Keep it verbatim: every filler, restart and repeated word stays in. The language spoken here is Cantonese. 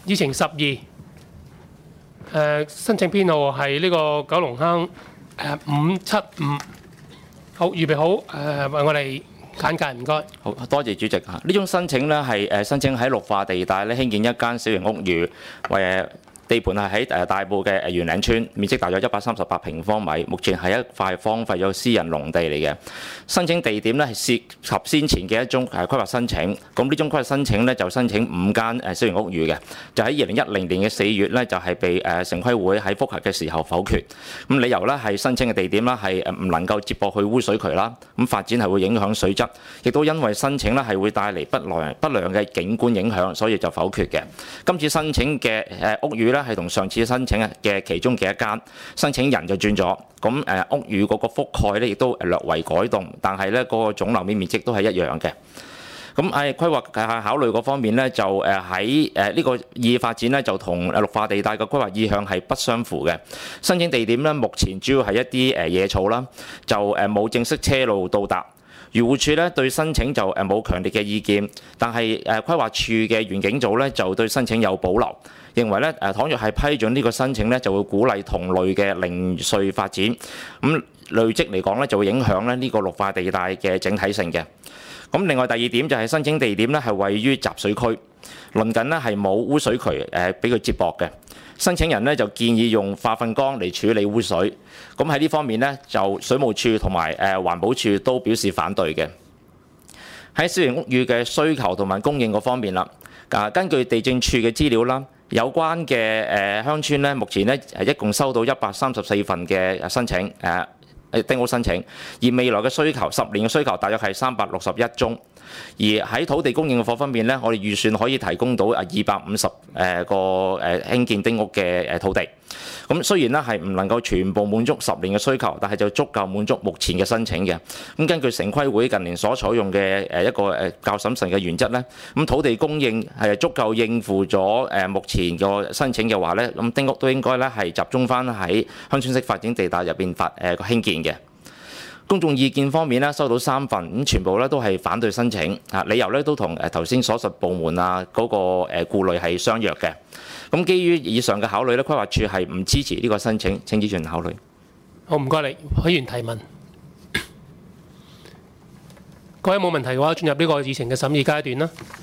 議程十二，誒申請編號係呢個九龍坑誒五七五。好，預備好誒，為我哋簡介，唔該。 好多謝主席嚇。呢種申請咧係誒申請喺綠化地帶咧興建一間小型屋宇，為地盤係喺誒大埔嘅圓嶺村，面積大約一百三十八平方米，目前係一塊荒廢咗私人農地嚟嘅。申請地點咧係涉及先前嘅一宗誒規劃申請，咁呢宗規劃申請咧就申請五間誒小型屋宇嘅，就喺二零一零年嘅四月咧就係被誒城規會喺覆核嘅時候否決。咁理由咧係申請嘅地點啦係誒唔能夠接駁去污水渠啦，咁發展係會影響水質，亦都因為申請咧係會帶嚟不良不良嘅景觀影響，所以就否決嘅。今次申請嘅誒屋宇咧，係同上次申請嘅其中嘅一間，申請人就轉咗，咁誒屋宇嗰個覆蓋咧亦都略為改動，但係咧嗰個總樓面面積都係一樣嘅。咁喺規劃考慮嗰方面咧，就誒喺誒呢個意發展咧就同綠化地帶嘅規劃意向係不相符嘅。申請地點咧目前主要係一啲誒野草啦，就誒冇正式車路到達。漁護署咧對申請就誒冇強烈嘅意見，但係誒規劃處嘅園境組咧就對申請有保留，認為咧誒倘若係批准呢個申請咧，就會鼓勵同類嘅零碎發展，咁累積嚟講咧就會影響咧呢個綠化地帶嘅整體性嘅。咁另外第二點就係申請地點咧係位於集水區，鄰近咧係冇污水渠誒俾佢接駁嘅。申請人咧就建議用化糞缸嚟處理污水，咁喺呢方面咧就水務署同埋誒環保署都表示反對嘅。喺小型屋宇嘅需求同埋供應嗰方面啦，啊根據地政處嘅資料啦，有關嘅誒鄉村咧目前咧係一共收到一百三十四份嘅申請誒誒丁屋申請，而未來嘅需求十年嘅需求大約係三百六十一宗。而喺土地供應嘅方面咧，我哋預算可以提供到啊二百五十誒個誒興建丁屋嘅誒土地。咁雖然咧係唔能夠全部滿足十年嘅需求，但係就足夠滿足目前嘅申請嘅。咁根據城規會近年所採用嘅誒一個誒較審慎嘅原則咧，咁土地供應係足夠應付咗誒目前個申請嘅話咧，咁丁屋都應該咧係集中翻喺鄉村式發展地帶入邊發誒興建嘅。公眾意見方面咧，收到三份，咁全部咧都係反對申請，啊理由咧都同誒頭先所述部門啊嗰個誒顧慮係相若嘅。咁基於以上嘅考慮咧，規劃署係唔支持呢個申請，請議員考慮。 好，唔該你，議員提問。各位冇問題嘅話，進入呢個議程嘅審議階段啦。